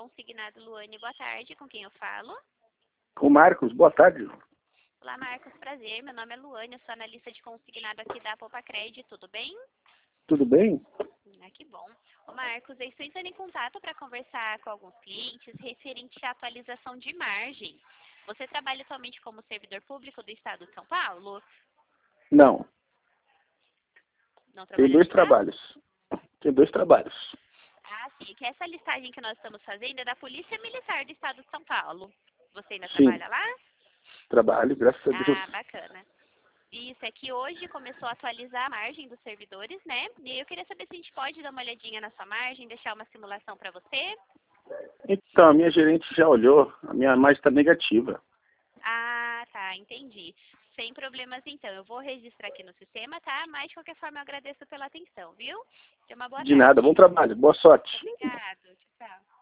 Consignado Luane, boa tarde, com quem eu falo? Com o Marcos, boa tarde. Olá, Marcos, prazer, meu nome é Luane, eu sou analista de consignado aqui da Poupa Crédito, tudo bem? Tudo bem? Que bom. Ô, Marcos, eu estou entrando em contato para conversar com alguns clientes referente à atualização de margem. Você trabalha atualmente como servidor público do Estado de São Paulo? Não, Não tem trabalha no dois Estado? trabalhos. Tem dois trabalhos. Ah, sim, que essa listagem que nós estamos fazendo é da Polícia Militar do Estado de São Paulo. Você ainda Sim, trabalha lá? trabalho, graças a Deus. Ah, bacana. Isso, é que hoje começou a atualizar a margem dos servidores, né? E eu queria saber se a gente pode dar uma olhadinha na sua margem, deixar uma simulação para você. Então, a minha gerente já olhou, a minha margem está negativa. Ah, tá, entendi. Sem problemas então. Eu vou registrar aqui no sistema, tá? Mas de qualquer forma eu agradeço pela atenção, viu? Tenha uma boa De nada, bom tarde. trabalho, boa sorte. Obrigado. Tchau, tchau.